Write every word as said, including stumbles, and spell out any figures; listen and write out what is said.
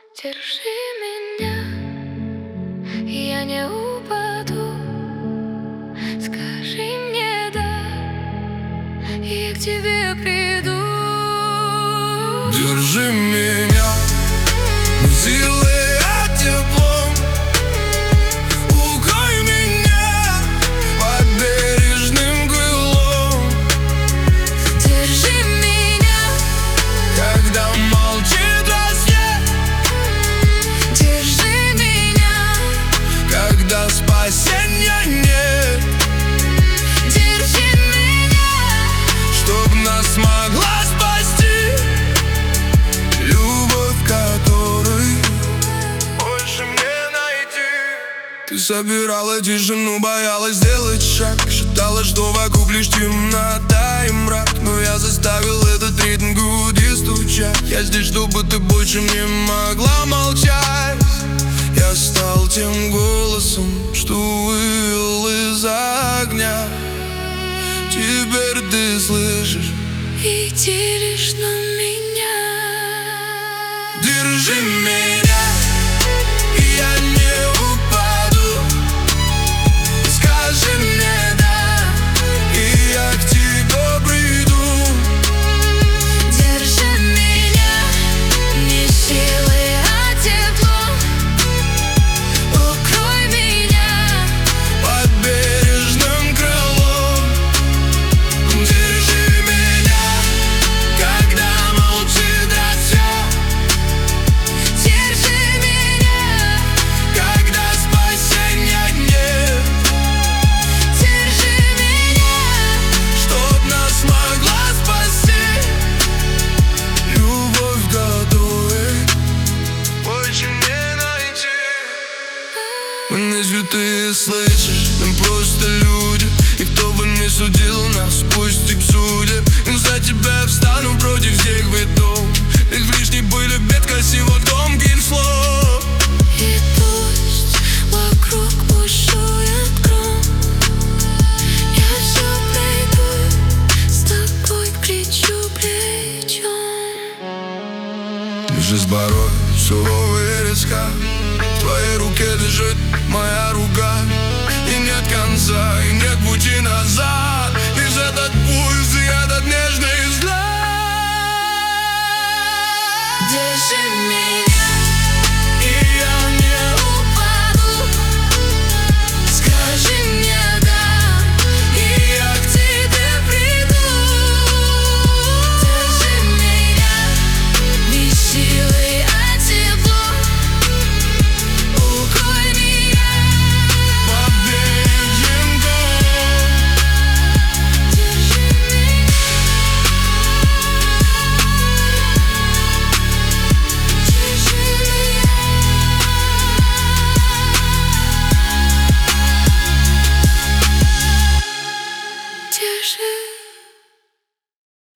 Держи меня, я не упаду. Скажи мне да, и к тебе приду. Держи меня силой, а теплом. Укрой меня под бережным крылом. Держи меня, когда молчит рассвет. держи меня, Когда спасения нет. держи меня, Чтоб нас могла спасти любовь, которой больше мне найти. Ты собирала тишину, боялась сделать шаг. Считала, что вокруг лишь темнота и мрак. Но я заставил этот ритм в груди стучать. Я здесь, чтобы ты больше не могла молчать. Я стал тем голосом, что вывел из огня. Теперь ты слышишь и делишь на меня. Держи меня, я не упаду. Скажи мне да, и я к тебе приду. Держи меня, не силой, а теплом. Укрой меня Под бережным крылом. Держи меня, когда молчит рассвет. Держи меня, Когда спасения нет. держи меня, Чтоб нас могла спасти любовь, которой больше не найти. Мы не святые, слышишь, мы просто люди. И кто бы ни судил нас, пусть их судят. И за тебя встану против всех ветров. Ведь в лишней были бед, красиво тонких слов. и пусть вокруг бушует гром. Я все пройду с тобой плечу к плечу. Жизнь порой суровая и резка. В твоей руке лежит моя рука. И нет конца, и нет пути назад. Лишь этот пульс и этот нежный взгляд. Держи меня.